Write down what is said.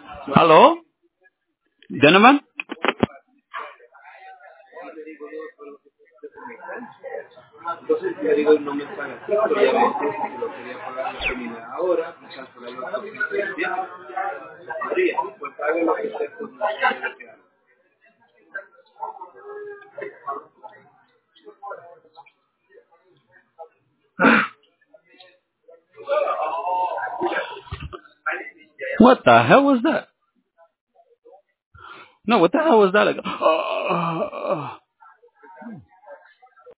Hello, gentlemen. What the hell was that? No, what the hell was that? Like,